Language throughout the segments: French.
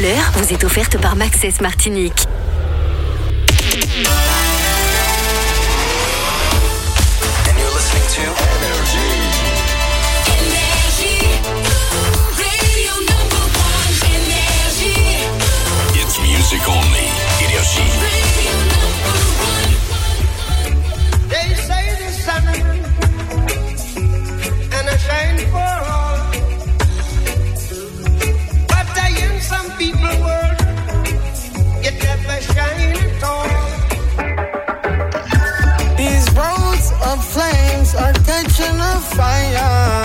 couleur vous est offerte par Maxès Martinique. And you're listening to Energy. Radio number one, Energy. It's music only. Energy. Radio number one. They say the sun and I shine for all, but I in some people world it never shine at all. These roads of flames are catching a fire.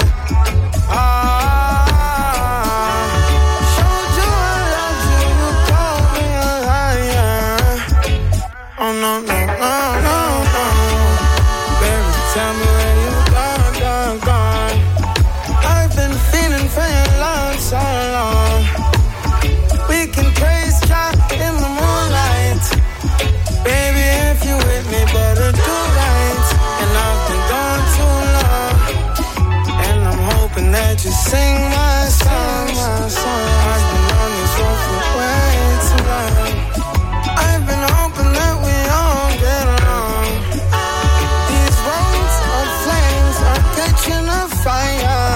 Showed you I love you, you called me a liar. Oh no, no, no, no, no. Baby, tell me where you gone. I've been feeling for your love so long. We can praise God in the moonlight. Baby, if you with me, better do right. And I've been gone too long, and I'm hoping that you sing my song. I've been on this road for way too long. I've been hoping that we all get along. These roads of flames are catching a fire.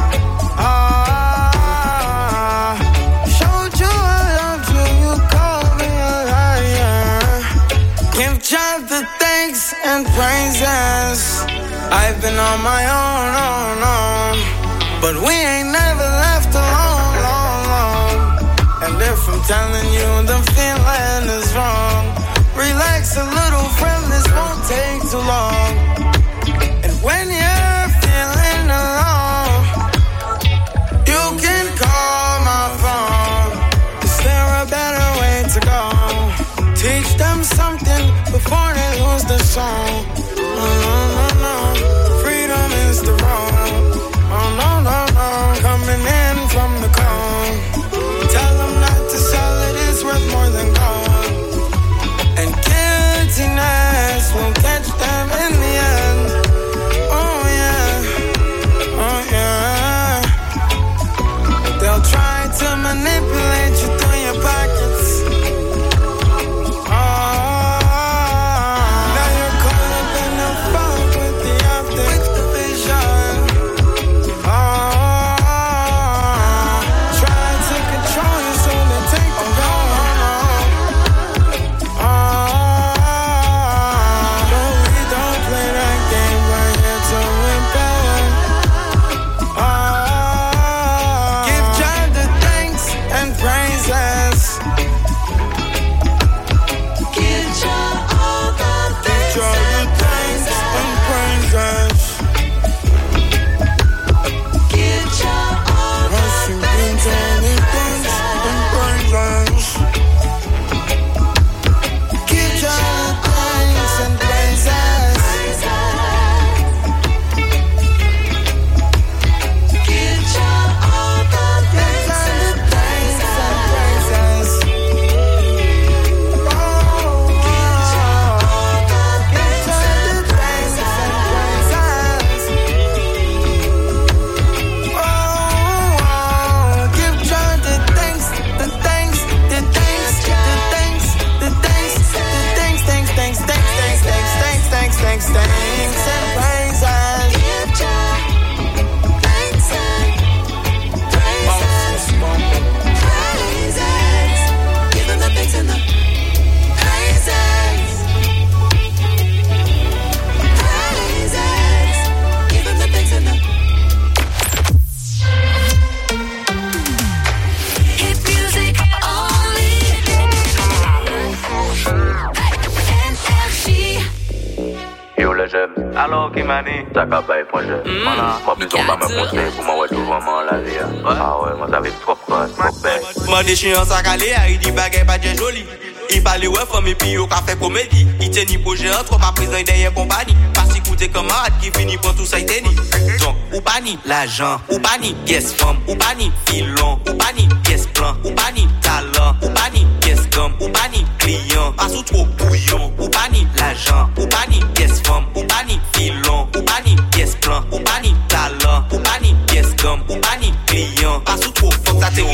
Showed you I loved you, you called me a liar. Give God the thanks and praises. I've been on my own, but we ain't never left alone. And if I'm telling you the feeling is wrong, relax a little, friend, this won't take too long. And when you're feeling alone, you can call my phone. Is there a better way to go? Teach them something before they lose the song. No. Freedom is the wrong. Oh, no. Coming in from the cold. Tell them not to sell it, it's worth more than gold. And guiltiness will catch them in the end. Oh, yeah. They'll try to manipulate you through your pockets. Now you're caught up in the fog with the optics, the vision. Try to control you so they take the no, we don't play that game. We're here to rebel. Give God the thanks and praises. Give Jah all the thanks Give God the thanks and praises. Give Jah all the Rushing into the thanks and praises. Give God the thanks and praises. Give Jah all the thanks and praises. Thanks and praises. Give Jah thanks and praises. Praises. Give him the thanks and the praises. Praises. Give him the thanks and the hit music only. Energy. Yo le j'aime, alors qui m'a dit, t'as qu'à bailler pour je. Voilà, moi plus on va me pousser pour moi tout vraiment la vie. Ah ouais, moi ça fait trop bête. Moi des chiens sac à l'air, il dit baguette pas très joli. Il parle ouais femme et puis au café comédie. Il tient ni projet trop pas présent derrière compagnie. Parce qu'écoutez camarade qui finit pour tout ça il tenit. Donc ou pas ni l'argent, ou pas ni pièce femme, ou pas ni filon, ou pas ni pièce plan, ou pas ni talent, ou pas ni pièce gomme, ou pas ni client. Pas sous trop bouillon, ou pas ni l'argent, ou pas ni pièce femme, ou pas ni filon, ou pas ni pièce plan, ou pas ni talent, ou pas ni pièce gomme, ou pas ni client. Pas sous trop faut que ça t'est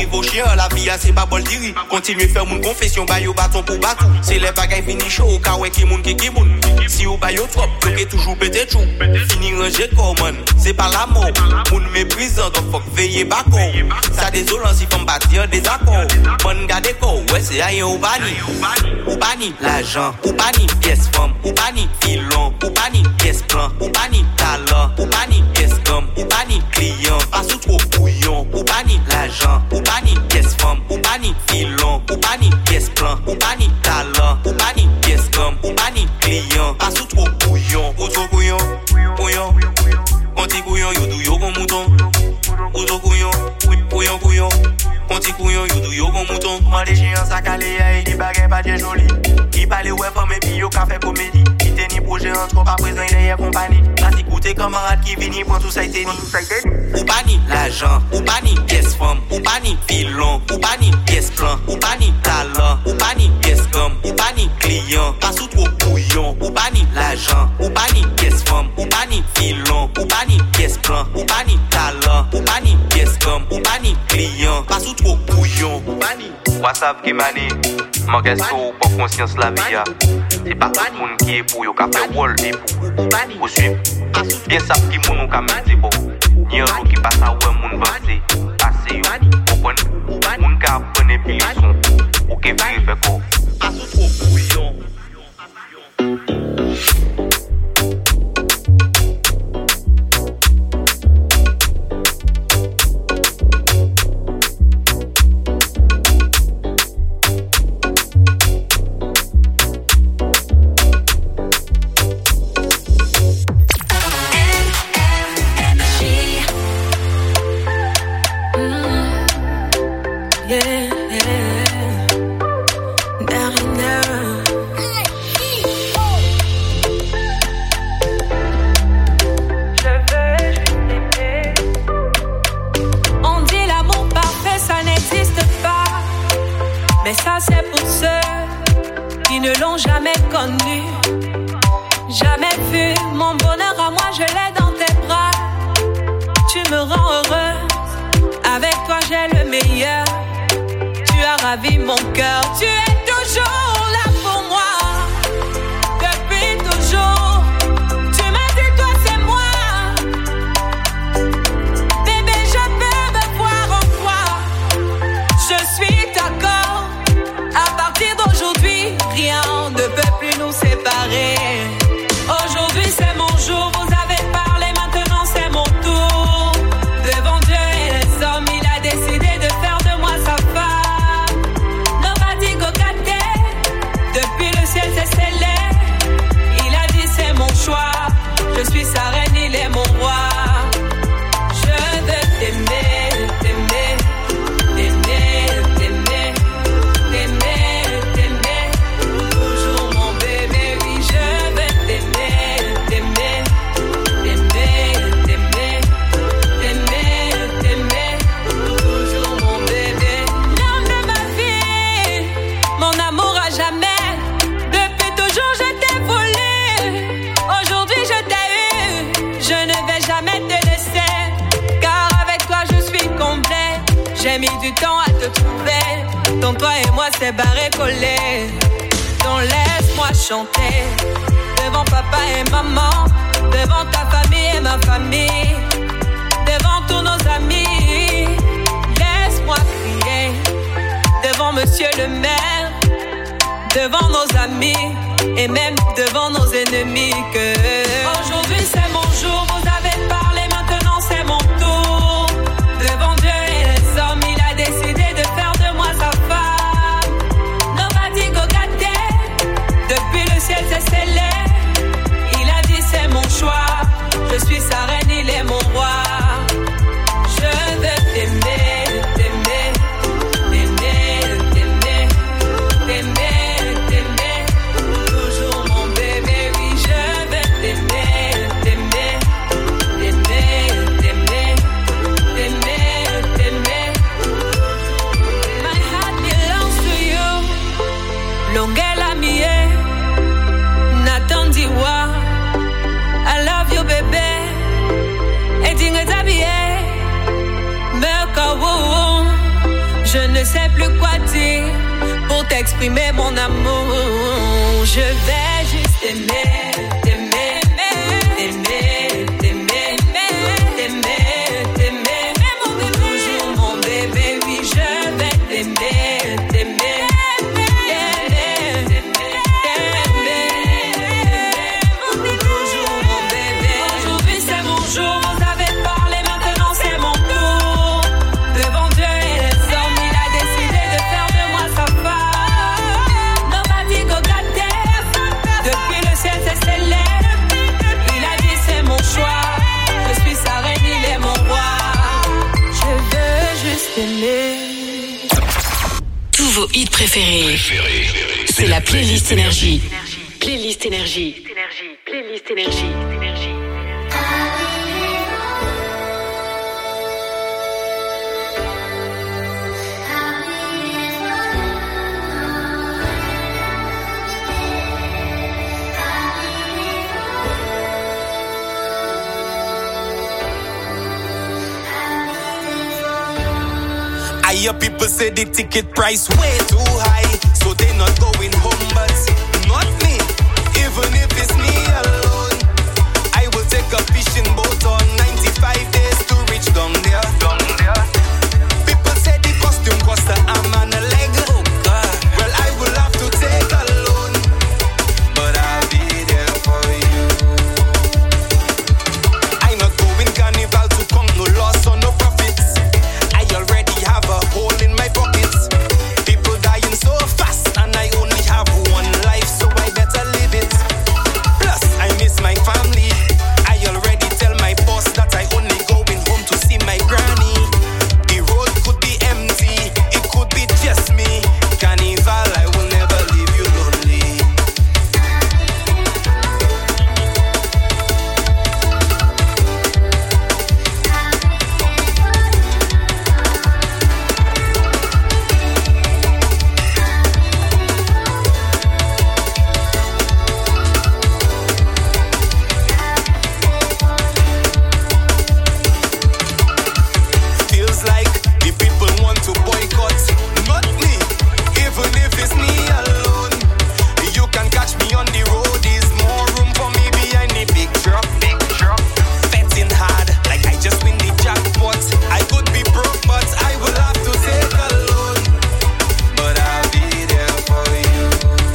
rive au chien, la vie c'est pas bol diri. Continuez faire mon confession, baille au bâton pour battre. C'est les bagailles fini chaud, au cas où qui moun qui moun. Si ou baille au trop, bloqué toujours pété chou. Fini ranger comme man, c'est pas la mort. Moun méprisant, donc faut veiller bako. Ça désolant si femme bâtir des accords. Bonne garde corps, ouais c'est rien au bani. Ou bani, l'argent, ou bani, pièce femme, ou bani, filon, ou bani, pièce plan, ou bani, talent, ou bani, pièce gomme, ou bani, client, pas sous trop bouillon, ou bani, l'argent, ou bani, pièce femme, ou bani, filon, ou bani, pièce plan, ou bani, talent, ou bani, pièce gomme, ou bani, client, pas sous trop bouillon, ou trop bouillon, bouillon, conti bouillon, you do yo comme mouton, ou trop bouillon, bouillon, bouillon. Conti couillon, you do yo comme mouton. Moi des chiens sac à l'éa, il dit baguette pas bien joli. Il parle ouais femme et puis yo café comédie. Il tenait projet entre pas présent derrière compagnie. Là t'écoutez camarade qui vini pour tout ça été ni. Ou bani l'argent, ou bani pièce femme, ou bani filon, ou bani pièce plan, ou bani talent, ou bani pièce gomme, ou bani client, pas sous trop bouillon. Ou bani l'argent, ou bani pièce femme, ou bani filon, ou bani pièce plan, ou bani talent, ou bani pièce gomme, ou bani client, pas sous trop bouillon. WhatsApp qui manie, manque sous pour conscience la vie. C'est pas tout le monde qui est pour yo café wall et pour suivre. Bien ça qui moun ka mettre bon. Ni un qui passe à ouais moun vanter. Assez yo. Comprendre. Moun ka prendre pile son. Ou que vérifier quoi. Pas sous trop bouillon. Mon cœur, tu es toujours là pour moi. Depuis toujours, tu m'as dit toi c'est moi. Bébé, je peux me voir en toi. Je suis d'accord. À partir d'aujourd'hui, rien ne peut plus nous séparer. Aujourd'hui c'est mon jour, vous avez parlé, maintenant c'est mon tour. Devant Dieu et les hommes, il a décidé de faire de moi sa femme. Depuis le ciel c'est scellé. Il a dit c'est mon choix. Je suis sa reine, il est mon roi. Je veux t'aimer, t'aimer, t'aimer, t'aimer, t'aimer, t'aimer. Toujours mon bébé, oui je veux t'aimer, t'aimer, t'aimer, t'aimer, t'aimer, t'aimer. Toujours mon bébé. L'homme de ma vie, mon amour à jamais. J'ai mis du temps à te trouver. Ton toi et moi c'est barré collé. Donc laisse-moi chanter devant papa et maman, devant ta famille et ma famille, devant tous nos amis. Laisse-moi crier devant monsieur le maire, devant nos amis et même devant nos ennemis que aujourd'hui c'est mon jour, vous avez parlé, maintenant c'est mon tour. Devant Dieu et les hommes, il a décidé de faire de moi sa femme. Nobody go get there. Depuis le ciel c'est scellé. Il a dit c'est mon choix. Je suis sa reine, il est mon roi. Je veux t'aimer, t'aimer, t'aimer, t'aimer, t'aimer, t'aimer. Toujours mon bébé, oui je veux t'aimer, t'aimer. Je ne sais plus quoi dire pour t'exprimer mon amour. Je vais juste t'aimer, t'aimer, t'aimer, t'aimer, t'aimer, t'aimer. Toujours mon bébé, oui, je vais t'aimer, t'aimer. Tous vos hits préférés. C'est la playlist Énergie. Playlist Énergie. Playlist Énergie. I hear people say the ticket price way too high, so they not going home, but not me. Even if it's me alone, I will take a fishing boat on 95 days to reach down there. People say the costume cost an arm and a leg. Oh God. Well, I will have to take a loan, but I'll be there for you. I'm not going carnival to count no loss or no profits. I already have a hole in my pockets. People dying so fast, and I only have one life, so I better live it. Plus, I miss my family. I already tell my boss that I only going home to see my granny. The road could be empty, it could be just me. Carnival, I will never leave you lonely. Feels like the people want to boycott, not me. Even if it's me alone, you can catch me on the road. There's more room for me behind the big truck. Betting hard, like I just win the jackpot. I could be broke, but I will have to take a loan. But I'll be there for you.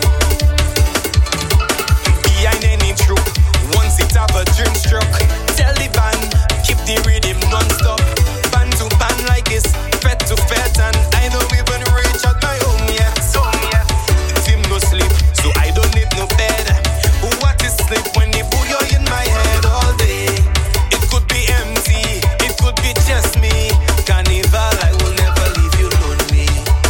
Behind any troop, once it have a dream struck. Tell the band, keep the rhythm non-stop. Band to band like this, fet to fet, and I don't even reach out my home yet. The team no sleep, so I don't need no bed. What is sleep when the booyah in my head all day? It could be empty, it could be just me. Carnival, I will never leave you lonely.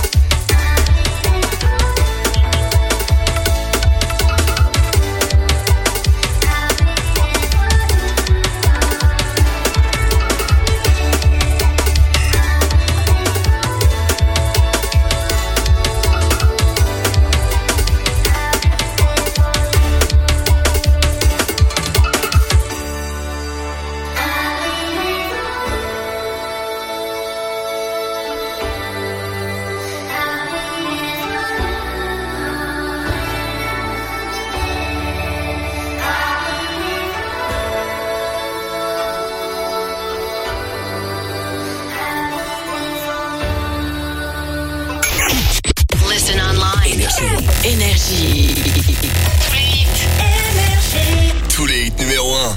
Listen online. Énergie. Tous les hits numéro 1.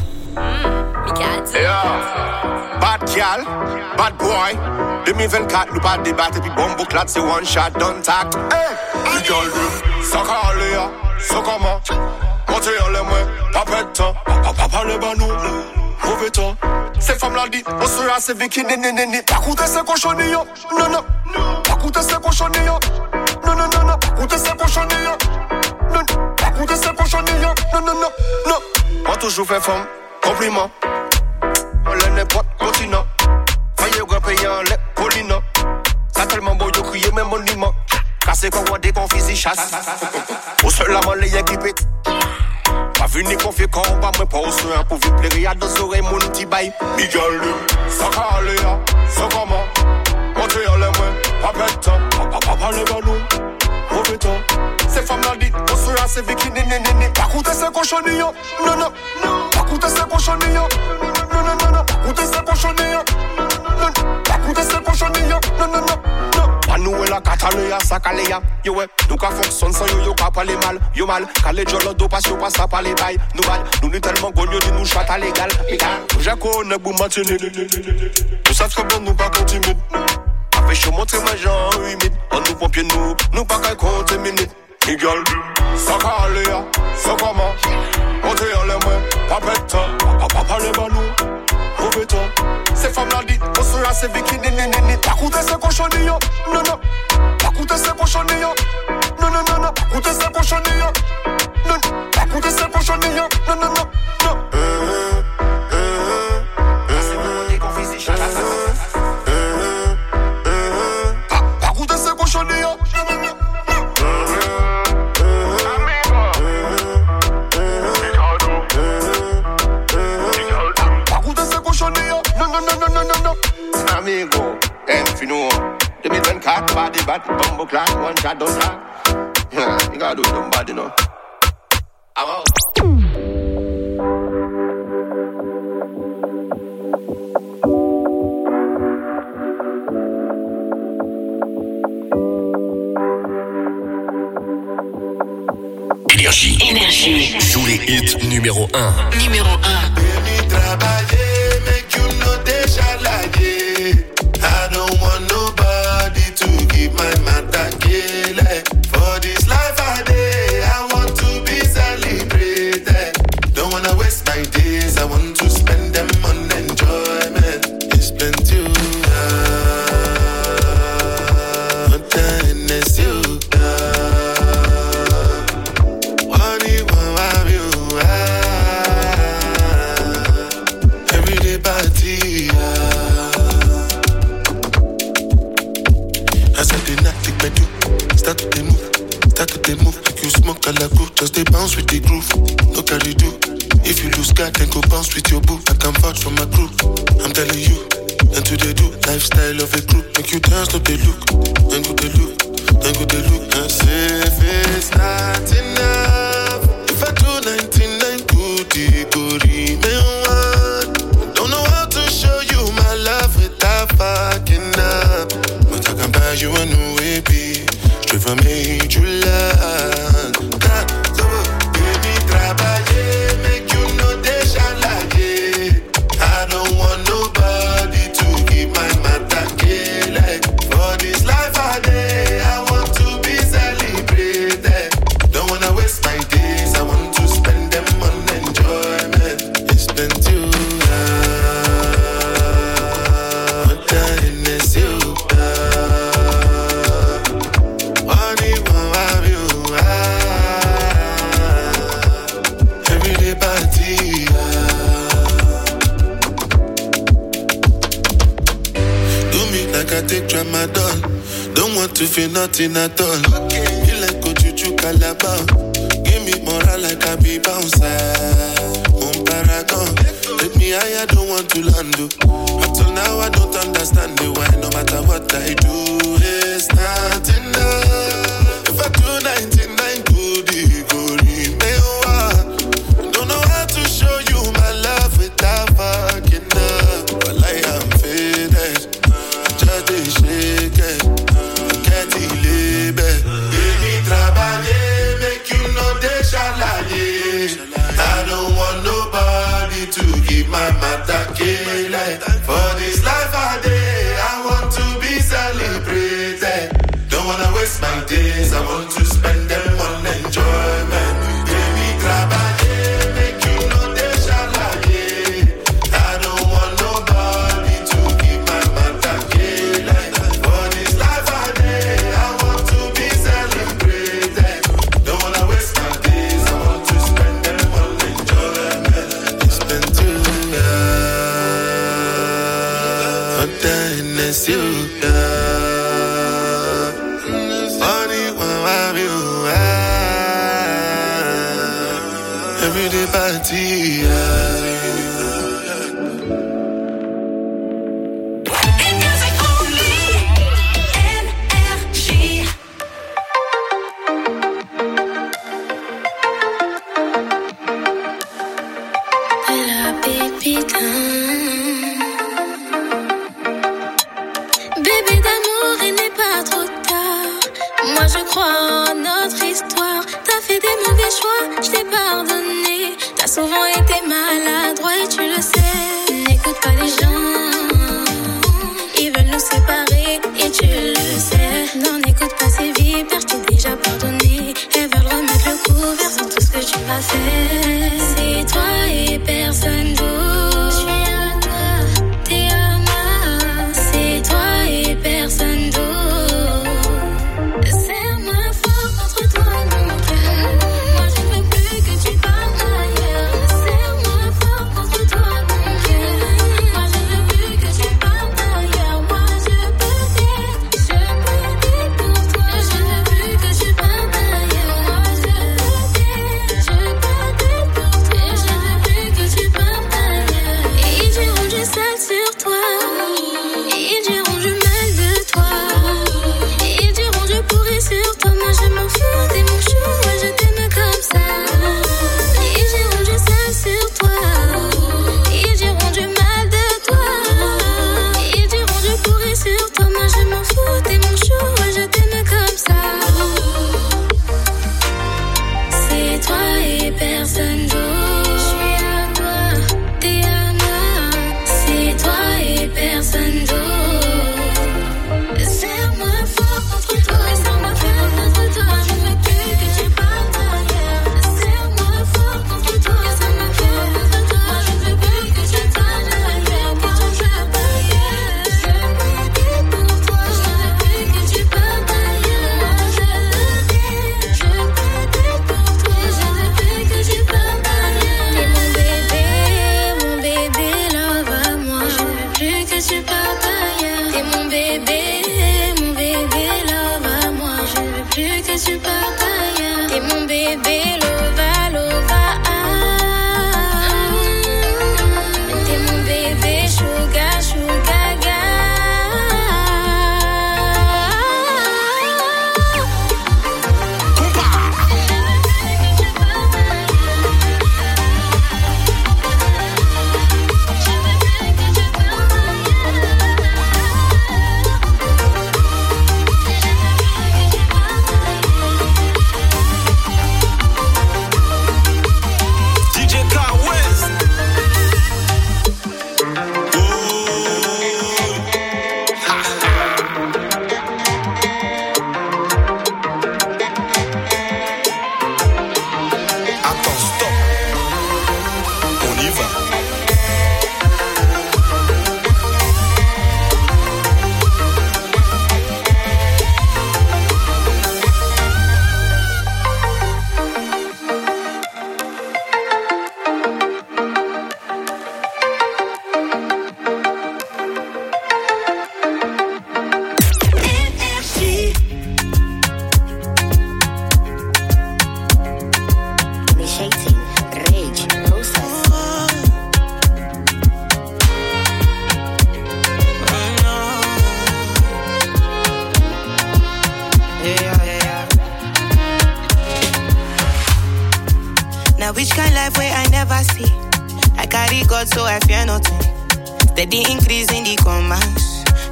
Bad gal, bad boy. 2024, nous pas débattre, puis bombe clad, c'est one shot, don't talk. Hey, les gars, ça calé, ça comment? Montez les mains, pas de temps, pas parler bah nous, mauvais temps. Ces femmes-là dit, on sera assez vécu, nénénéné. Pas coûter ces cochonilles, non, non. Pas coûter ces cochonilles, non, non, non, non. Pas coûter ces cochonilles, non, pas coûter ces cochonilles, non, non, non, non. On toujours fait femme, compliment. On l'a n'importe continent. Faye gros payant les collines. Ça tellement beau de crier même monument. Cassé quand on des confis chasse. Au seul amant les équipés. Pas venu confier quand on va me pas au soin. Pour vivre plaire à deux oreilles mon petit bail. Miguel, ça calé, ça comment. Montez en les mains, pas bête, papa les ballons, mauvais temps. Ces femmes-là dit, on sera ces bikini, pas coûter ces cochonilles, non, non, pas coûter ces cochonilles, non, non, non, pas coûter ces cochonilles, pas coûter ces cochonilles, non, non, non. Manuela Catalunya, Sakaléa, yo ouais, nous qu'à fonctionne sans yo qu'à parler mal, yo mal, calé jolo do pas yo pas ça pas les bails, nous mal, nous nous tellement gogno dit nous chata légal, j'ai connu boum matine, tout ça très bien nous pas continuer, après chaud monter ma jambe humide, on nous pompiers nous pas qu'à compter minutes, Miguel, Sakaléa, Sakama, montez en les mains, pas bête, papa les ballons, mauvais temps. Ces femmes-là dit, on sera ces bikini, pas coûter ces cochonilles, non, non, pas coûter ces cochonilles, non, non, non, non, pas coûter ces cochonilles, non, pas coûter ces cochonilles, non, non, non, non. Pas coûter ces cochonilles, non, non, non. Amigo, Enfino, 2024, body bat, bumbo clan, one shot, don't talk. Yeah, you gotta do them body, no. I'm out. Énergie. Joue les hits numéro 1. Numéro 1. Baby, travailler, make you know they shalaye. I don't want nobody to give my matter kele. For this life I day, I want to be celebrated. Don't wanna waste my days, I want to spend them on enjoyment. It's plenty of just they bounce with the groove, no carry do. If you lose God, then go bounce with your boo. I can vouch for my crew, I'm telling you. And to they do, lifestyle of a group. Make you dance, no they look, then go they look, then go they look. And say if it's not enough, if I do 99 good, it go remain one. Don't know how to show you my love without fucking up, but I can buy you a new baby, straight from major land. To feel nothing at all. You like go to Calabar. Give me moral like I be bouncer. Paragon. Take me high, I don't want to land. Up till now I don't understand the why. No matter what I do, it's not enough. If I do 99 good, it go remain one. Don't know how to show you my love without fucking up. But I am faded, just a shaking. I don't want nobody to give my matter kele. For this life I day, I want to be celebrated. Don't wanna waste my days, I want to spend them on enjoyment. Baby, trabaje, make you know they shalaye. I don't want nobody to give my matter kele. For this life I day, I want to be celebrated. Don't wanna waste my days, I want to spend them on enjoyment. It's been too long, but then it's you. Everyday party, je crois en notre histoire. T'as fait des mauvais choix, je t'ai pardonné. T'as souvent été maladroit et tu le sais. N'écoute pas les gens, ils veulent nous séparer et tu le sais. Non, n'écoute pas ces vipères, je t'ai déjà pardonné. Elles veulent remettre le couvert sur tout ce que tu m'as fait. C'est toi et personne d'autre. Je suis à toi, t'es à moi. C'est toi et personne d'autre. Serre-moi fort contre toi, mon cœur. Moi je ne veux plus que tu partes ailleurs. Serre-moi fort contre toi, mon cœur. Moi je ne veux plus que tu partes ailleurs. Moi je peux t'aider pour toi. Je ne veux plus que tu partes ailleurs. Moi je peux t'aider pour toi. Je ne veux plus que tu partes ailleurs. Ils diront du sale sur toi. Ils diront du mal de toi. Ils diront du pourri sur toi. Moi je m'en fous, t'es mon chou. Moi je t'aime comme ça. Ils diront du sale sur toi. Ils diront du mal de toi. Ils diront du pourri sur toi. Moi je m'en fous, t'es mon chou. Moi je t'aime comme ça. C'est toi et personne d'autre. Je suis à toi, t'es à moi. C'est toi et personne d'autre. Serre-moi fort contre toi. Serre-moi fort contre toi. Je ne veux plus que tu partes ailleurs. Serre-moi fort contre toi. Serre-moi fort contre toi. Je ne veux plus que tu partes ailleurs. Que tu partes ailleurs. Je peux t'aider pour toi. Je ne veux plus que tu partes ailleurs. Moi je peux t'aider. Je peux t'aider pour toi. Je ne veux plus que tu partes ailleurs. T'es mon bébé love à moi. Je ne veux plus que tu partes ailleurs. T'es mon bébé love à moi. Je ne veux plus que tu partes ailleurs. T'es mon bébé love à. T'es mon bébé sugar ga. DJ Car West. Attends, stop. On y va. Initiating rage process. Now which kind life where I never see? I carry God so I fear nothing. Steady increase in the commas.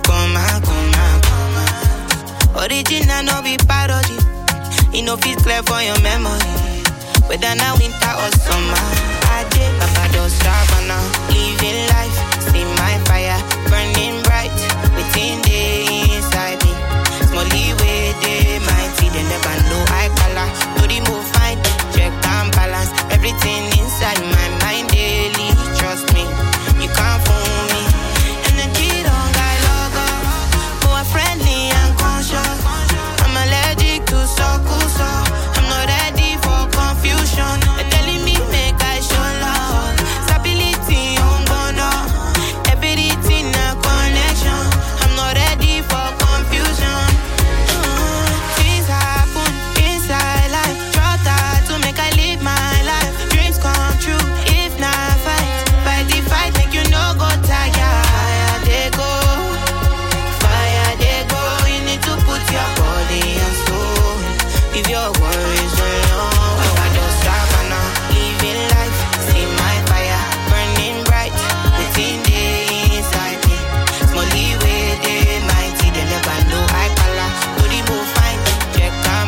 Original no be parody. It no fit clear for your memory. Whether now winter or summer, I did Barbados, Savannah, living life. See my fire burning bright within the inside me. Smally way they mighty, they never know I color. No remove fine, check and balance everything inside my mind daily. Trust me, you can't fool me. Energy don't got logo, more friendly and conscious. I'm allergic to so. I'm not ready for confusion. They're telling me make I show love. Stability on bono. Everything a connection. I'm not ready for confusion. Things happen inside life. Try to make I live my life. Dreams come true if not fight the fight. Make you no go tired. Fire they go. You need to put your body and soul. If your worries alone, I just Savannah, living life. See my fire burning bright within the inside me. Smally way they mighty, they never know I color. Do the move fine, check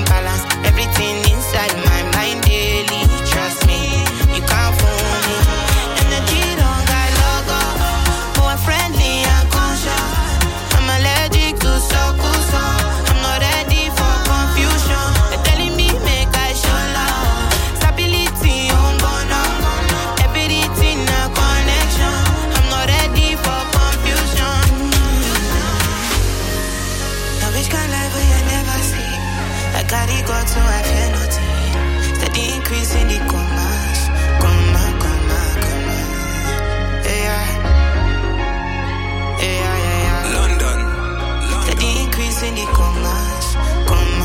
carry God, so I fear nothing. Steady increase in the commas. Comma. Yeah. London. Steady increase in the commas. Comma.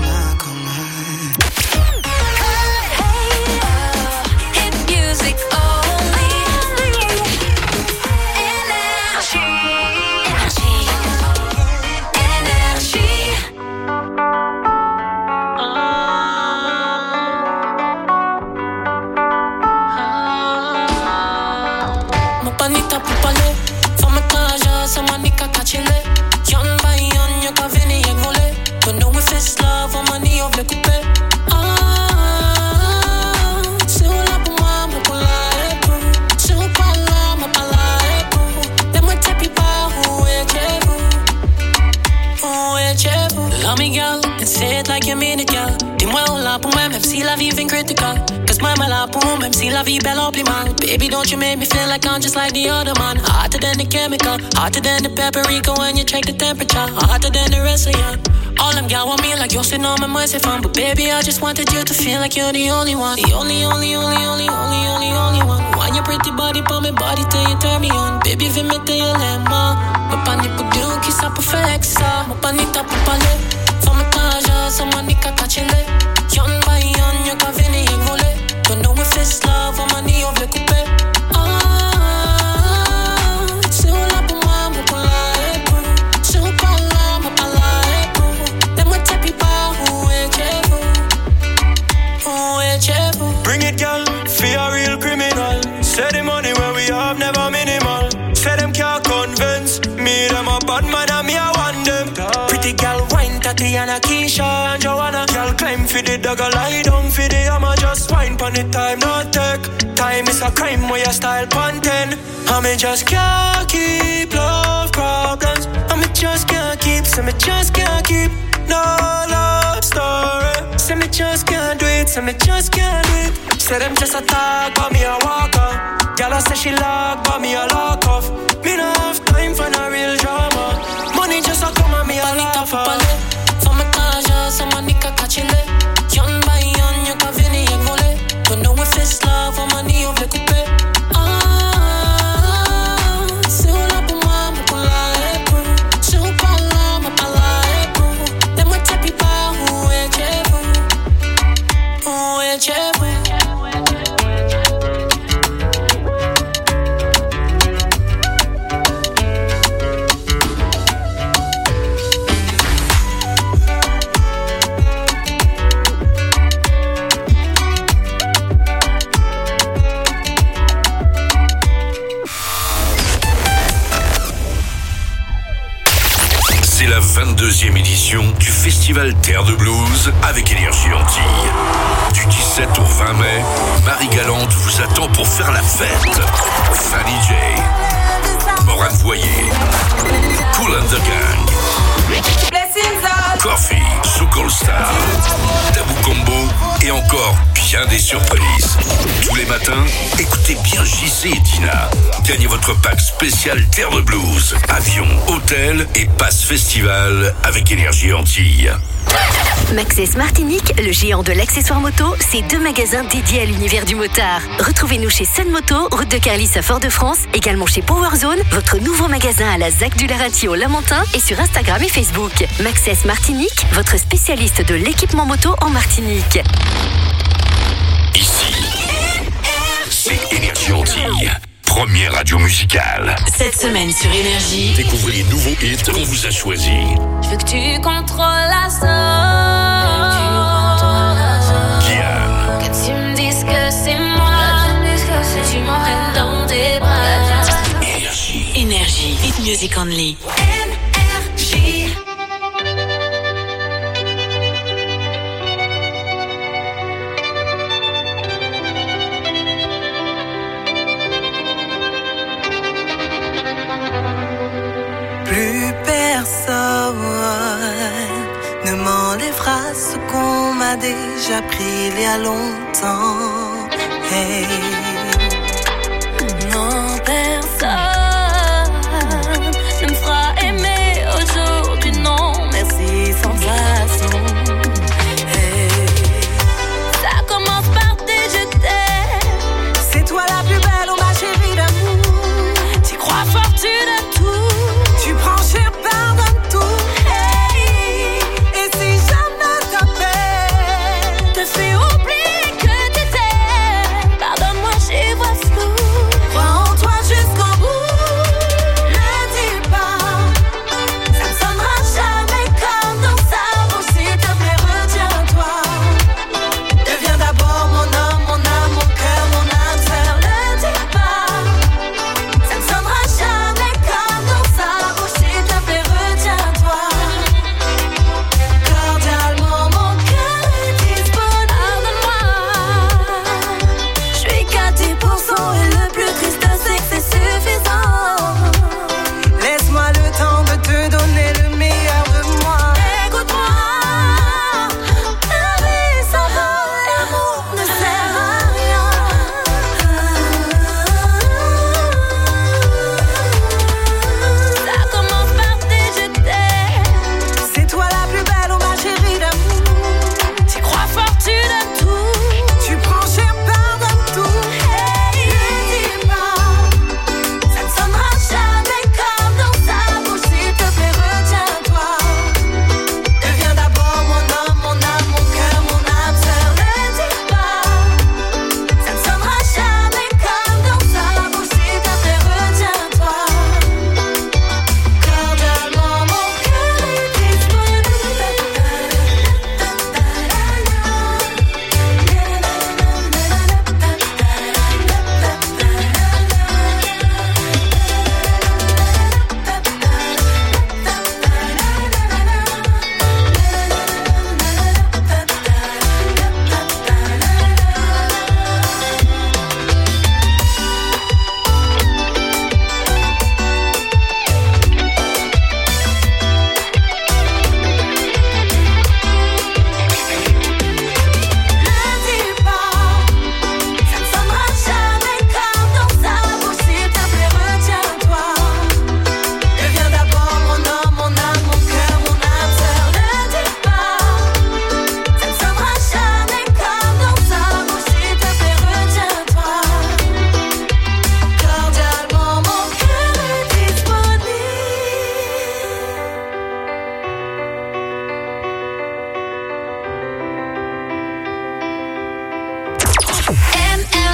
Hit music only. Énergie. Panita pupale, fama kaja, sama nika kachile. Yon by yon, yo ka vini yek vole. Don't know if it's love or money of le coupe. Si ou la pou moi, mou pou la epou. Si ou pa la, mou pa la epou. Demo tepi pa, ou e jebu. Ou e jebu. Love me girl, and say it like you mean it girl. Dis-moi ou la pou moi, même si la vie vient critical. Cause moi la pou, même si la vie belle au plus mal. Baby, don't you make me feel like I'm just like the other man. Hotter than the chemical, hotter than the paprika when you check the temperature. Hotter than the rest of you. All them gal want me like you're sitting on my mind, c'est fun. But baby, I just wanted you to feel like you're the only one. The only one. Why your pretty body, pon me body till you turn me on. Baby, viens mettre your lema. Ma pani pou diou ki sa pou fè eksa. Ma panita pou pale, fama kaja, sama nika kachile. Yon by yon, yo ka vini yek vole. Don't know if it's love or money of le coupe. Si ou la pou moi, mou pou la epou. Si ou pa la, mou pa la epou. Demo tepi pa, ou e jebu. Ou e jebu. Bring it, girl, feel a real criminal. Say the money where we have never minimal. Say them can't convince me, them a bad man and me I want them. Pretty girl, wine, Tatiana, Keisha and Joanna. Girl, climb for the dog, lie down for the hammer. Just wine pon the time, not take. Time is a crime where your style panten. And me just can't keep love problems. And me just can't keep, so me just can't keep no love story. Say me just can't do it, say me just can't do it. Say them just attack, but me a walk out. Girl, I say she lock, but me a lock off. Me no have time for no real drama. Money just a come and me a laugh off. Fama kaja, sama nika kachile. Yon by yon, yo ka vini yek vole. Don't know if it's love or money of le coupe. Si ou la pou moi, mou pou la epou. Si ou pa la, mou pa la epou. Demo tepi pa, ou e jebu. Ou e jebu. C'est la 22e édition du Festival Terre de Blues avec Énergie Antilles. Du 17 au 20 mai, Marie Galante vous attend pour faire la fête. Fanny J, Morane Voyer, Kool and the Gang, Coffee, Soukol Star, Tabou Combo et encore bien des surprises. Tous les matins, écoutez bien JC et Dina. Gagnez votre pack spécial Terre de Blues, avion, hôtel et passe festival avec Énergie Antilles. Maxès Martinique, le géant de l'accessoire moto, c'est 2 magasins dédiés à l'univers du motard. Retrouvez-nous chez Sun Moto, route de Carlis à Fort-de-France, également chez Powerzone, votre nouveau magasin à la ZAC du Larentie au Lamentin et sur Instagram et Facebook. Maxès Martinique, votre spécialiste de l'équipement moto en Martinique. Ici, c'est Énergie Antilles. Première radio musicale. Cette semaine sur Énergie, découvrez les nouveaux hits qu'on vous a choisis. Je veux que tu contrôles la zone. Kian, Que tu me dises que c'est moi. Que tu m'emmènes dans tes bras. Énergie, hit music only. Énergie. Plus personne ne m'enlèvera ce qu'on m'a déjà pris il y a longtemps. Hey. Non, personne ne me fera aimer aujourd'hui. Non, merci, sans façon.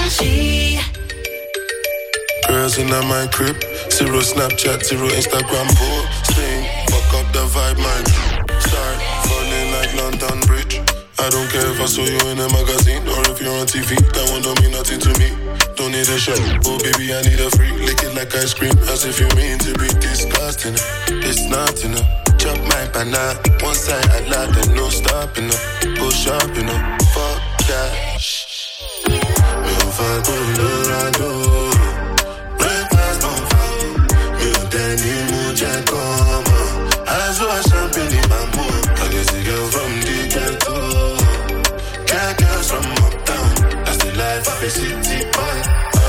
Énergie. Girls in my crib, zero Snapchat, zero Instagram posting. Fuck up the vibe, man. Start falling like London Bridge. I don't care if I saw you in a magazine or if you're on TV. That one don't mean nothing to me. Don't need a shot, oh baby, I need a free. Lick it like ice cream, as if you mean to be disgusting. It's not enough. Chop my banana, one side I like and no stopping up. Go shopping up, fuck that. Me on fire, Colorado. Breakfast on fire. Me on Danny Mujakoma. I saw a champagne in my mood. I guess the girl from the ghetto. Cat girls from uptown. That's the life of a city boy.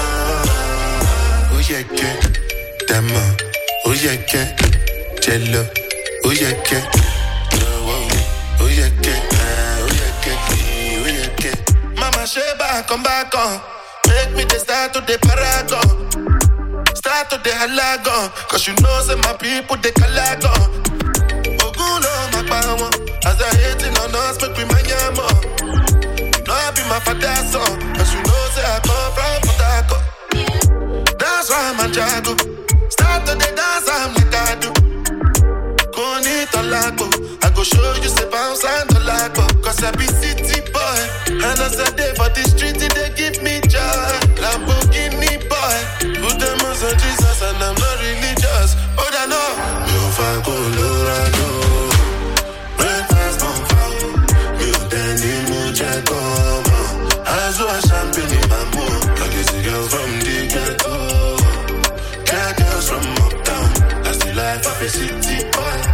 Oh yeah, yeah. Dama. Oh yeah, yeah. Jello. Oh yeah, yeah. Oh yeah, yeah. Oh yeah, yeah. Oh yeah, yeah. Mama Sheba, come back on. Make me the start to the paragon. Start to the halagon. Cause you know say my people they calagon. Ogulo makbawa. As I hating on us, make me manyamo. You know I be my father's son. Cause you know say I come from Potako. That's why I'm a jago. Start to the dance, I'm like I do. I go show you say bounce and the lago. Cause I be city boy. And as I day for the street, they give me joy. Lamborghini boy. Put them on Jesus and I'm not religious. Oh, I know. Me on Colorado. Breakfast on fire. Me on Danny Mujakoma. I saw a champagne in my mood. Like it's a girl from the ghetto. Cat girls from uptown. That's the life of a city boy.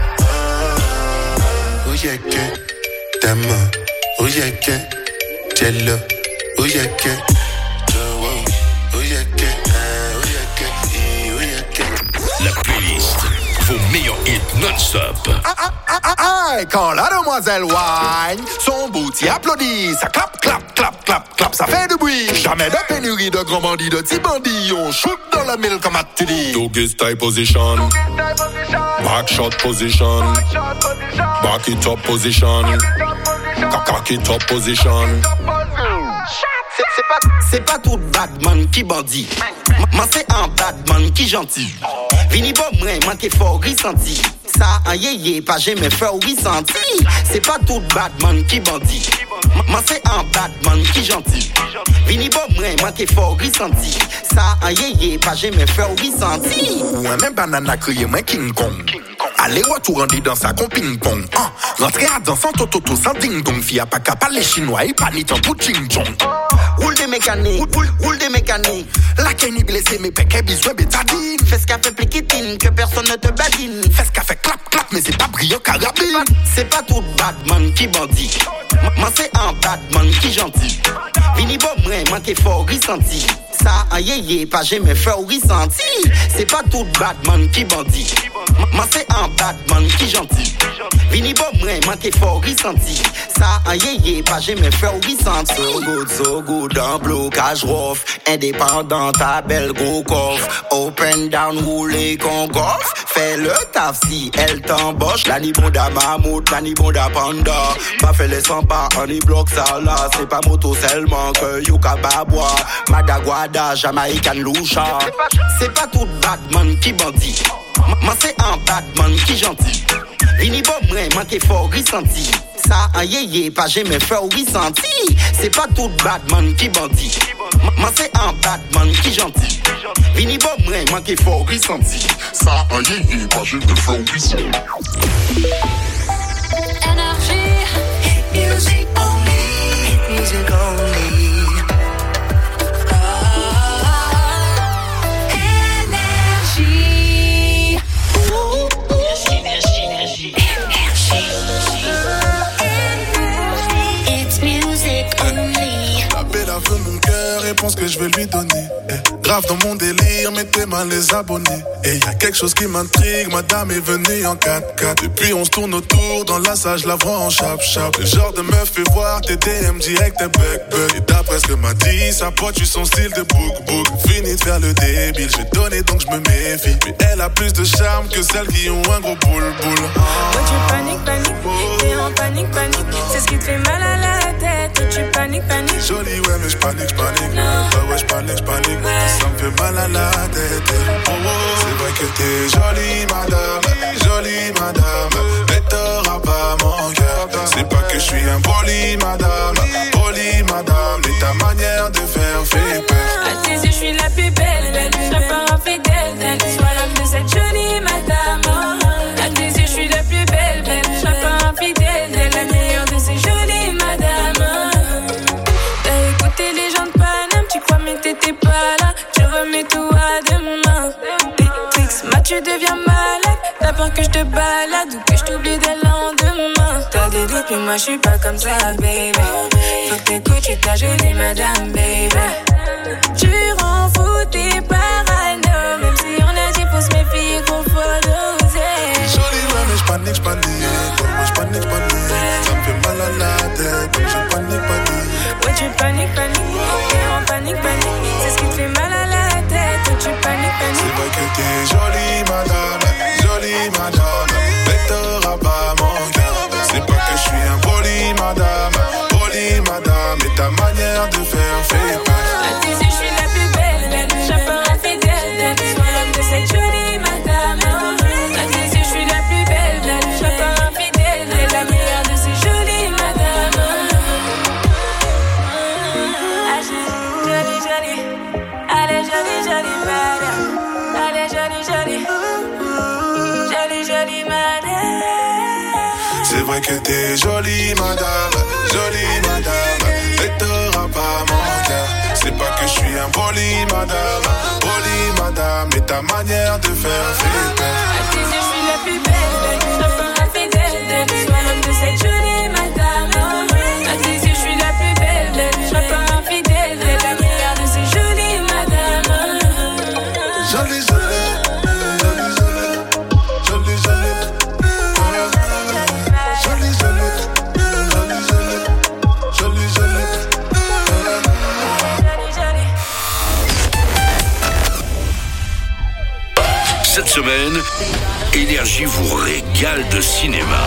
Oh yeah, yeah. Dama. Oh yeah, yeah. Jello. Oh yeah, yeah. Oh yeah, yeah. Oh yeah, yeah. Oh yeah, yeah. La playlist. Vos meilleurs hits non-stop. Quand la demoiselle whine, son bouti applaudit, ça clap, clap, clap, clap, clap, ça fait du bruit. Jamais de pénurie de grands bandits, de petits bandits, on shoot dans la mille comme Atili. Doggy style position. Back shot position. Back it up position. Cock it up position. C'est pas tout badman qui bandit. Moi c'est un badman qui gentil. Vini bon moi, moi t'es fort ressenti. Ça un yé pas jamais fait ressenti. C'est pas tout badman qui bandit. Moi c'est un badman qui gentil. Vini bon moi t'es fort ressenti. Ça un yé pas jamais fait ressenti. Ouais même banana crié moi King Kong. Allez retour en dans sa con ping pong. Rentrer à danser sans sans ding dong. Fia pas capable les chinois et pas ni tant pour ching chong. Roule des mécaniques, roule des mécaniques. La Kenny blessé mais péké besoin bétadine. Fais ce qu'a fait pliquitine, que personne ne te badine. Fais ce qu'a fait clap clap mais c'est pas brillant carabine. C'est pas tout badman qui bandit. Moi c'est un badman qui gentil. Vini bon moi t'es fort ressenti. Ça un yé pas jamais fait ressenti. C'est pas tout badman qui bandit. Moi c'est un badman qui gentil. Vini bon moi t'es fort ressenti. Ça un yé pas jamais fait ressenti. So good en blocage rough. Indépendant ta belle gros coffre. Open down roulé con coffre. Fais le taf si elle t'embauche. La ni bonda mammouth, la ni bonda panda. Pas fait les 100 pas, on y bloque ça là. C'est pas moto seulement que Yuka Babwa. Madaguada, Jamaïcan Loucha. C'est pas tout badman qui bandit. Moi c'est un badman qui gentil. Vini bon moi t'es fort ressenti. Ça un yé pas jamais fait ressenti. C'est pas tout badman qui bandit. Moi c'est un badman qui gentil. Vini bon moi t'es fort ressenti. Ça un yé pas jamais fait ressenti. Énergie. Music only. Music only. Veut mon cœur et pense que je vais lui donner. Grave dans mon délire, mettez mal les abonnés. Et y a quelque chose qui m'intrigue, madame est venue en 4x4. Depuis on se tourne autour, dans la salle je la vois en chap-chap. Le genre de meuf fait voir tes DM direct tes bug. Et d'après ce que m'a dit, sa pote tu son style de book. Fini de faire le débile, j'ai donné donc je me méfie. Mais elle a plus de charme que celles qui ont un gros boule. Toi tu paniques, t'es en panique. C'est ce qui te fait mal à la tête. Toi tu paniques. Jolie, ouais, mais j'panique. Ouais, ouais, j'panique. Ça me fait mal à la tête. Oh, oh. C'est vrai que t'es jolie, madame. Mais t'auras pas mon cœur. C'est pas que je suis impoli, madame. Et ta manière de faire fait peur. À tes yeux, je suis la plus belle. Je serai pas infidèle. Sois l'homme de cette jolie madame. À tes yeux, je suis la plus belle. Je serai pas infidèle. La meilleure de ces jolies madames. T'as écouté les gens de Paname. Tu crois mais t'étais pas là. Tu remets tout à demain. Tes tricks, tu deviens malade. T'as peur que je te balade ou que je t'oublie dès le lendemain. T'as des doutes mais moi je suis pas comme ça, baby. Faut que t'écoutes, tu ta jolie madame, baby. Tu rends fou, t'es parano. Même si on a dit faut se méfier qu'on faut doser. Jolie, ouais, mais j'panique. Ouais, j'panique. Ça me fait mal à la tête. Donc je panique. Ouais, tu paniques. T'es en panique. C'est ce qui te fait mal à la tête. Ouais, tu paniques. C'est vrai que t'es jolie, madame. Mais t'auras pas mon cœur. C'est pas que je suis impoli, madame. Et ta manière de faire fait peur. À tes yeux, je suis la plus belle. Je serai pas infidèle. Sois l'homme de cette jolie madame. À tes yeux, je suis la plus belle. Je serai pas infidèle. La meilleure de ces jolies madames. Ah, jolie. Allez, jolie madame. Allez, jolie. Jolie madame. C'est vrai que t'es jolie, madame. Mais t'auras pas mon cœur. C'est pas que je suis impoli, madame. Et ta manière de faire fait peur. À tes yeux, je suis la plus belle. Je serai pas infidèle. Sois l'homme de cette jolie madame. À tes yeux, je suis la plus belle. Je serai pas infidèle. La meilleure de ces jolies madames. Jolie. Cette semaine, Énergie vous régale de cinéma.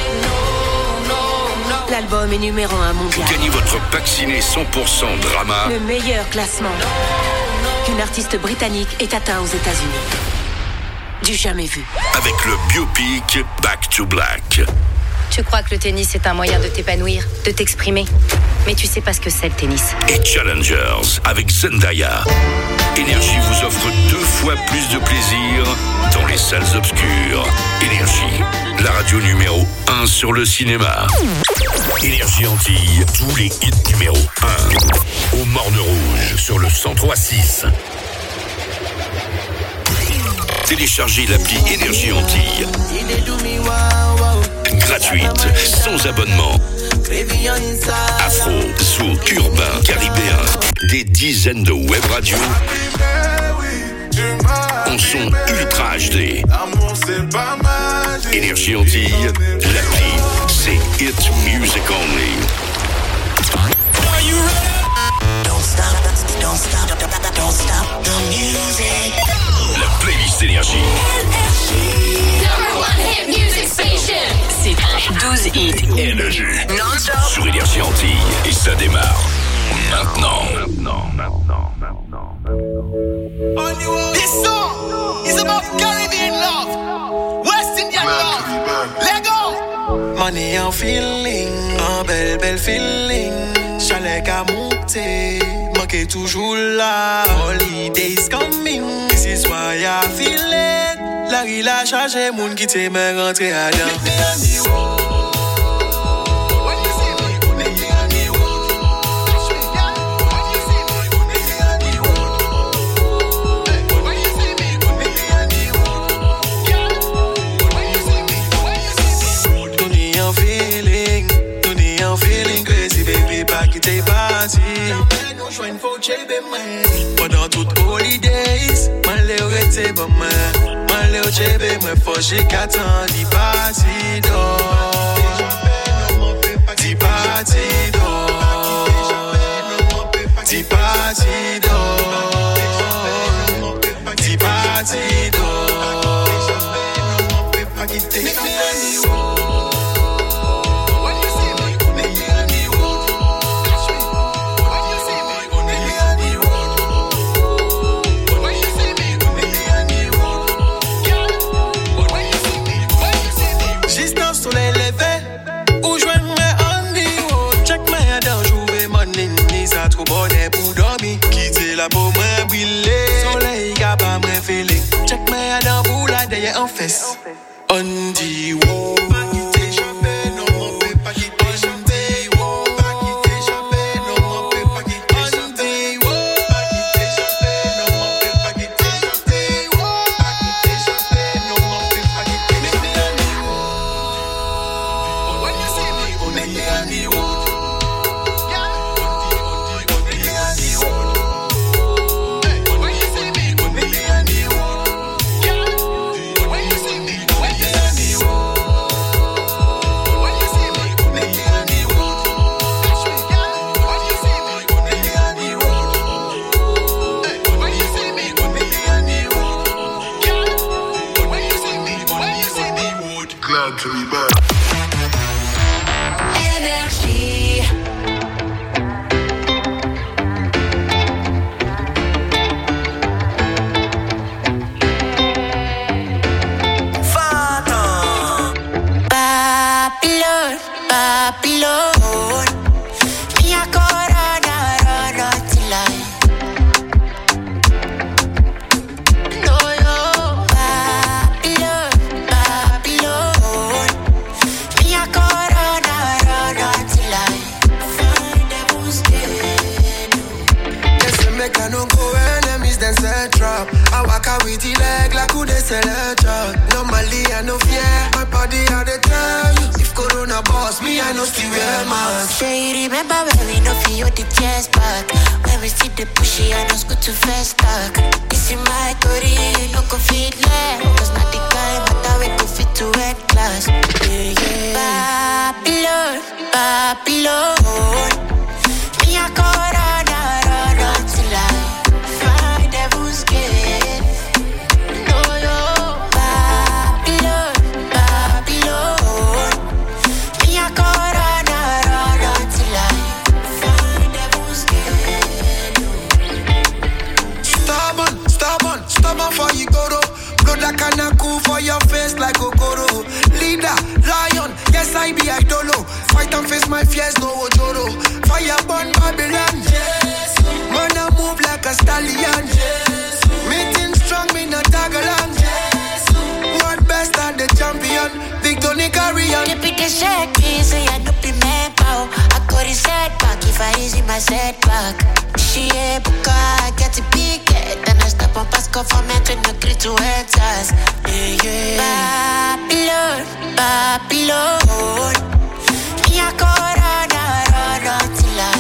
L'album est numéro 1 mondial. Gagnez votre pack ciné 100% drama. Le meilleur classement qu'une artiste britannique est atteint aux États-Unis. Du jamais vu. Avec le biopic Back to Black. Tu crois que le tennis est un moyen de t'épanouir, de t'exprimer, mais tu sais pas ce que c'est le tennis. Et Challengers avec Zendaya. Énergie vous offre 2 fois plus de plaisir dans les salles obscures. Énergie, la radio numéro 1 sur le cinéma. Énergie Antilles, tous les hits numéro 1. Au Morne Rouge sur le 103.6. Téléchargez l'appli Énergie Antilles. Gratuite, sans abonnement. Afro, zouk, urbain, caribéen. Des dizaines de web radios en son ultra HD. Énergie Antilles, l'appli, c'est Hit Music Only. La playlist Énergie. C'est 12 hits. Énergie. Non-stop. Sur Énergie Antilles. Et ça démarre maintenant. This song is about Caribbean love, West Indian love. Let go. Money en feeling, un bel feeling. Chalet qu'à monter, manqué toujours là. Holidays coming, this is why I feel it. La rue a chargé, moun qui t'aime rentrer à dedans. Pendant toutes holidays, man le rete bon man le chebe moi faut j'ai 4 ans di party do di party do di party do di party do fesses. On dit wow. Pas quitter jamais, non, on fait pas quitter jamais. Wow. Pas quitter jamais, non, on fait pas quitter jamais. On dit wow. Pas quitter jamais, non, on fait pas quitter jamais. Wow. Pas quitter jamais, non, on fait pas quitter jamais. When you see me, on est on the road. Glad to be back. Énergie. Babylon, Babylon. Me a corona, run until I. No, no. Babylon, Babylon. Me a corona, run until I. Find them who's dead. They say make I no go enemies, then set trap. I walk out with the leg like who they sell a truck. Normally I no fear, my body I dey tell you. If Corona boss me, I no still wear mask. Say you remember when we no feel the chest back. When we see the pushy, I know good to fast talk. This is my story, no go fit left. Cause not the kind, but I we go fit to red class. Yeah, yeah. Babylon, Babylon. Me a corona, run until I find devil's gate. No, no. Babylon, Babylon. Me a corona, run until I find devil's gate. Stubborn, stubborn, stubborn for you go to. Blood like a cool for your face like Okoro. Leader, lion, yes I be idolo. Fight and face my fears, no ojoro. Fire burn Babylon, yes. Man I move like a stallion, yes. Meeting strong, me not tag along, yes. World best and the champion, Victory Carrion. Keep it the shake, so I don't be mad pow. I got it set back if I easy my setback. She a book, I get it big, then I stop on pass government when you agree to answers. Yeah, yeah. Babylon, Babylon. Me a corona, run until I.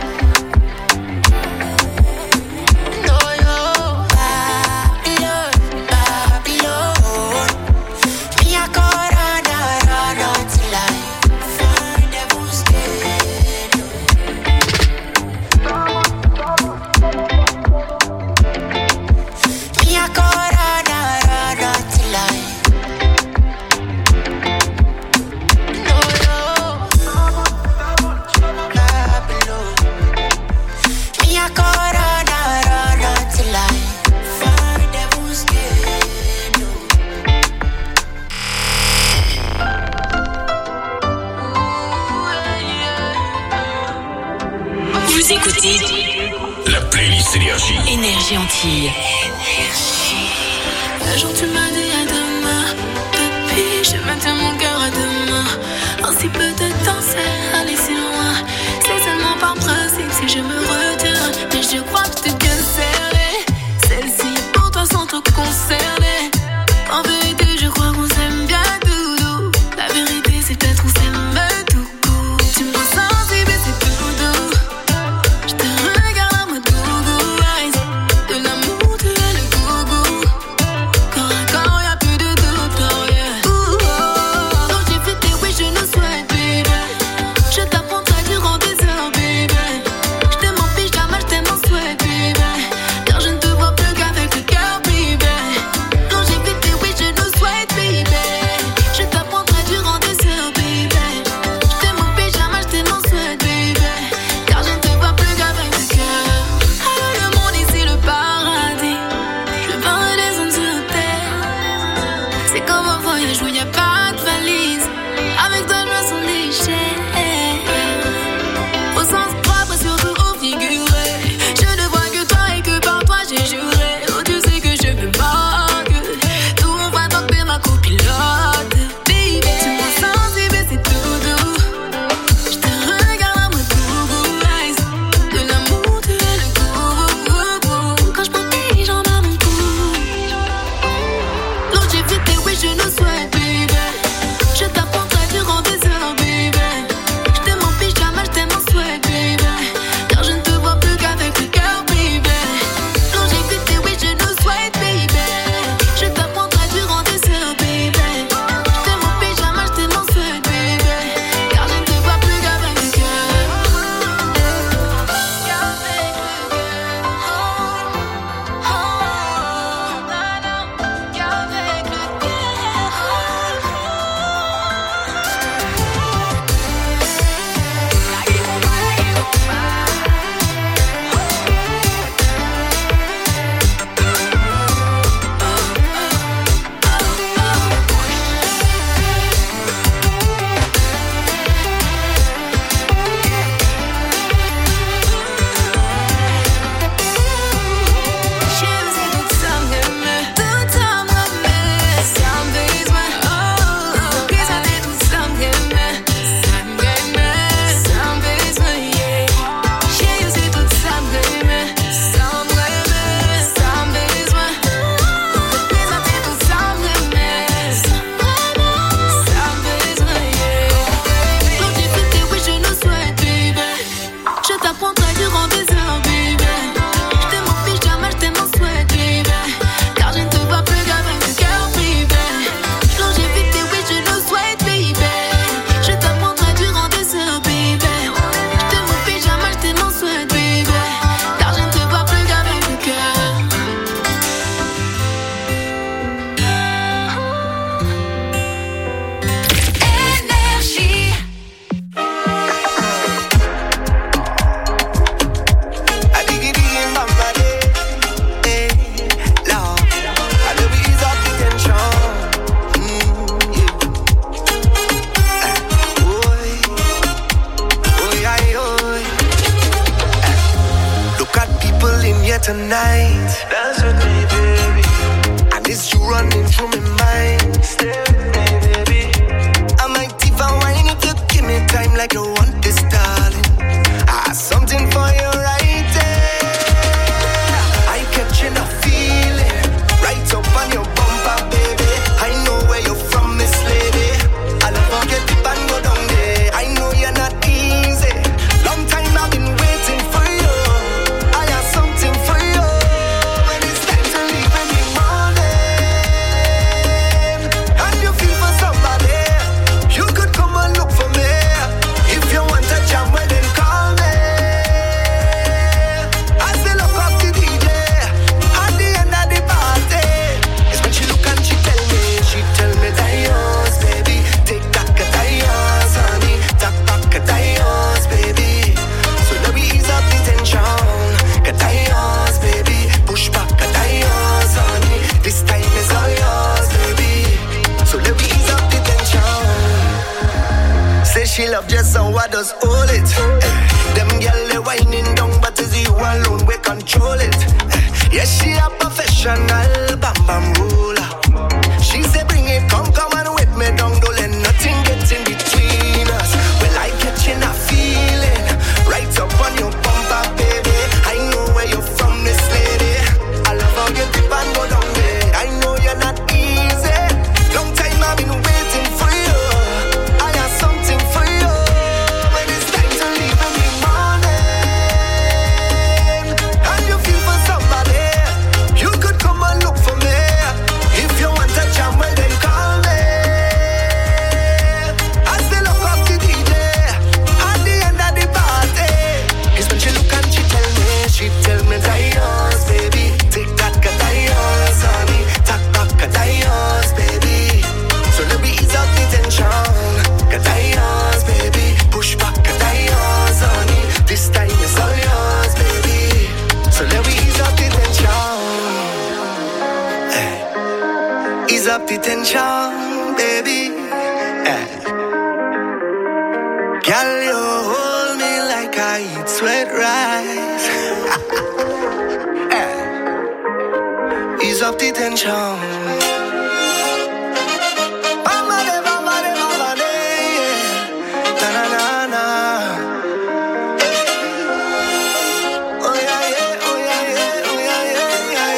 No, no. Babylon, Babylon. Me a corona, run until I find devil's gate. Me a corona, run until I. No, no. Babylon. Me a corona, run until I find devil's gate. Vous écoutez La playlist Énergie. Énergie Antille. Un jour tu m'as dit à demain. Depuis je maintiens mon cœur à demain. En si peu de temps c'est aller si loin. C'est seulement par principe si je me retiens. Mais je crois que tu peux serrer. Celle-ci est pour toi sans te concerner. En vérité je crois qu'on s'aime bien doudou. La vérité c'est peut-être on s'aime tout court. Tu me rends sensible et c'est tout doux. Je te regarde en mode gougou eyes. De l'amour tu es le gougou. Corps à corps y'a plus de doute, oh yeah. Quand j'ai fait tes oui je nous souhaite baby. Je t'apprends t'apprendrai durant des heures, baby. Je t'aime en pyjama, je t'aime en sweat, baby. Car je ne te vois plus qu'avec le cœur, baby. Longévité, oui, je le souhaite, baby. Je t'apprendrai durant des heures, baby. Je t'aime en pyjama, je t'aime en sweat, baby. Car je ne te vois plus qu'avec le cœur. Tonight, dance with me, baby. And it's you running through my mind. Stay with me, baby. I might even whine if you give me time like you want this, darling. I have something for you right there. I catching a feeling right up on your bumper, baby. I know where you're from, Miss Lady. I'll never get deep and go down there. I know you're not easy. Long time I've been waiting for you. She love just how I does hold it. Them gyal they whining down, but it's you alone we control it. Yes, she a professional bam bam ruler. She say bring it, come and with me down, don't let nothing get in between us. Well, I catching a feeling right up on your bumper, baby. I know where you're from, Miss Lady. I love how you dip and go down there. I know you're not easy. Long time I've been waiting for you. I have something for you. She tell me dios, baby. Take that dios, honey. Tack back dios, baby. So let me ease up the tension. Dios, baby. Push back dios, honey. This time is all yours, baby. So let me ease up the tension. Ease up the tension, baby. Girl, you hold me like I eat sweat rice. Ease up the tension. Bamade, bamade, bamade, yeah. Na na na na. Oh yeah yeah, oh yeah yeah, oh yeah yeah, yeah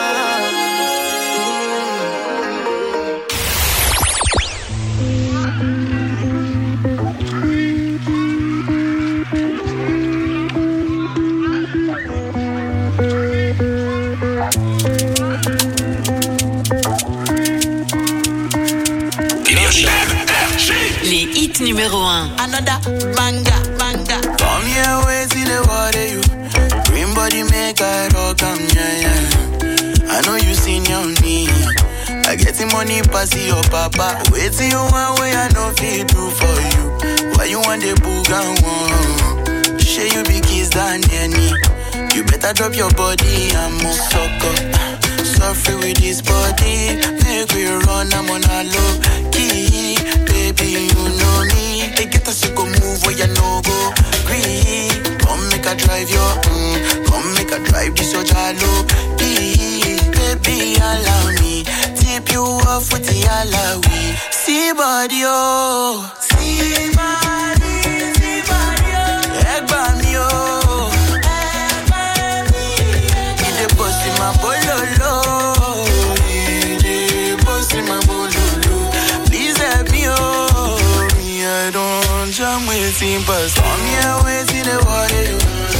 Les hits numéro 1. Another banger, banger. Come here, wait till the water you. Green body make I rock, yeah, yeah. I know you seen your me. I get the money pass your papa. Wait till you want way I know fit do for you. Why you want the boogan one? Share you be kiss than any. You better drop your body and move sucker. Suffer with this body. Make we run, I'm on a low key. Baby, you know me. They get us to go move where you no go. Green. Come make a drive your come make a drive this your jalo. Baby, allow me. Tip you off with the alawi. See body, oh. See body, see body, oh. Egg bami, oh. Egg bami, in the bus in my bololo. In the bus in my bololo. Please help me, oh. Me, I don't jam with him, but come here, wait in the water,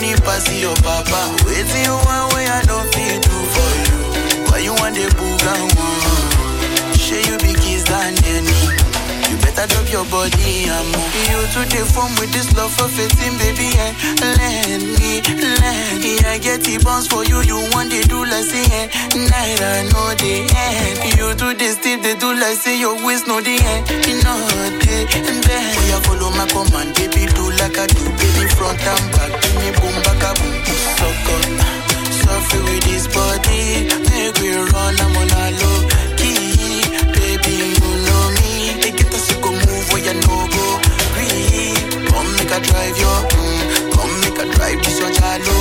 money pass your papa. Waiting you one way I don't feel do for you. Why you want the boogan one? Share you be kiss than any. You better drop your body and move. You to the form with this love for 15, baby, and let me. I get the bounce for you, you want the do like say, night I know the end. You do this tip, they do like say your waist know the end. You know the end. Oh, you follow my command, baby, do like I do, baby, front and back, give me boom, back a boom. So good, suffer with this body, make we run, I'm on a low key, baby, you know me. They get us to go move where you no go. Breathe. Come make a drive your come make a drive this your jalo.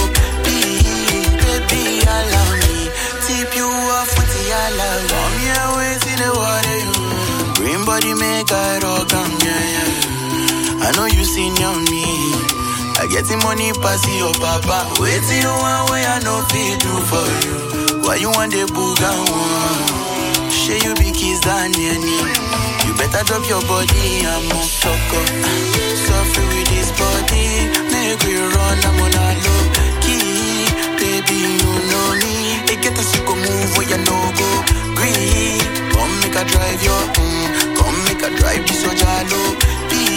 Baby, allow me. Tip you off with the allow. Come here, wait in the water. Green body make a rock on yeah. I know you seen on me. I get the money pass your papa. Waiting you one way I know feel do for you. Why you want the booga one? Share you be kiss than any. You better drop your body, I'm on sucker. Suffer with this body, make we run, I'm on a low key. Baby, you know me. They get us to go move where you no go. Green, come make a drive your come make a drive this your jalo.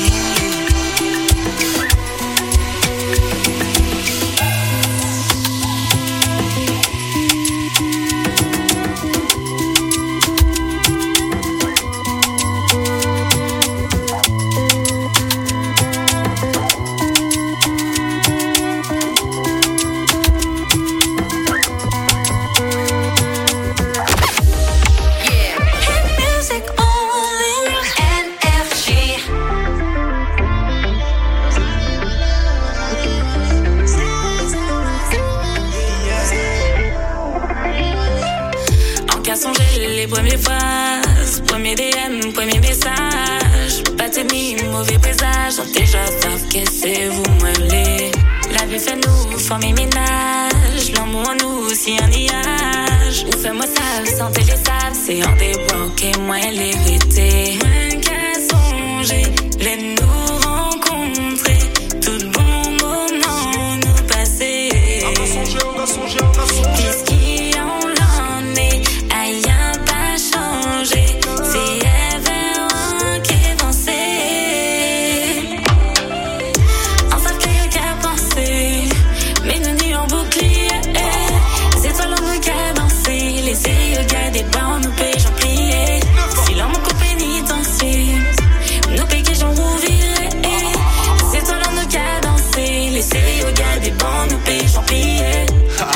Les premières phrases, premier DM, premier message. Pas t'aimer, mauvais présage. On déjà savent que c'est vous m'aimez. La vie fait nous former ménage. L'amour en nous, si un nuage. Ou fais-moi ça, sans télésables. C'est en débloqué, moi l'hérité. Moins qu'à songer, les nous rencontrer. Tout bon moment nous passer. On a songé. Qu'est-ce qui en est? Aïe, pas changé. C'est Ever qui est dansé. On savent qu'il y a qu'à penser. Mais nous n'y en bouclier. C'est toi l'homme qui a dansé. Laissez le gars des bains, nous paye, j'en pliais. Si l'homme coupé pénitencier, nous paye que j'en rouvirais. C'est toi l'homme qui a dansé. Laissez le gars des bains, nous paye, j'en pliais.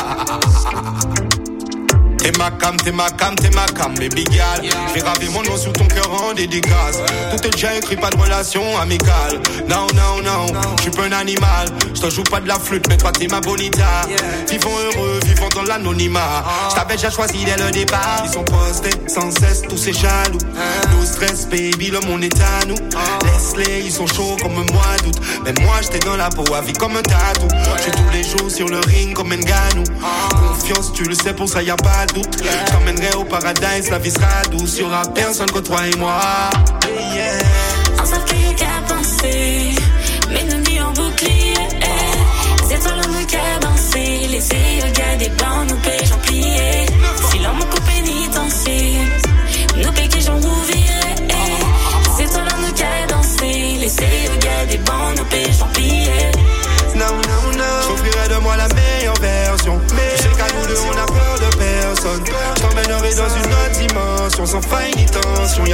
T'es ma cam, baby girl. J'ai gravé mon nom sur ton cœur en dédicace. Tout est déjà écrit, pas de relation amicale. Non, j'suis pas un animal. J'te joue pas de la flûte, mais toi t'es ma bonita. Vivons heureux, vivons dans l'anonymat. J't'avais déjà choisi dès le départ. Ils sont postés sans cesse, tous ces jaloux. No stress, baby, le monde est à nous. Laisse-les, ils sont chauds comme un mois d'août. Mais moi j'étais dans la peau à vie comme un tatou. J'suis tous les jours sur le ring comme un ganou. Confiance, tu le sais, pour ça y'a pas de doute. Je t'emmènerai au paradise, la vie sera douce. Y'aura personne que toi et moi. On savent qu'il y a qu'à penser. Mais nous n'y en bouclier. C'est toi l'homme qui a dansé. Laissez le gars des blancs, nous paye, j'en pliais. Si l'homme coupe pénitencier, nous paye que j'en rouvirais. C'est toi l'homme qui a dansé. Laissez le gars des bancs, nous paye, j'en pliais. No. J'offrirai de moi la meilleure version. Tu sais qu'à nous deux on a peur de personne. Je t'emmènerai dans une autre dimension. Sans faille ni tension.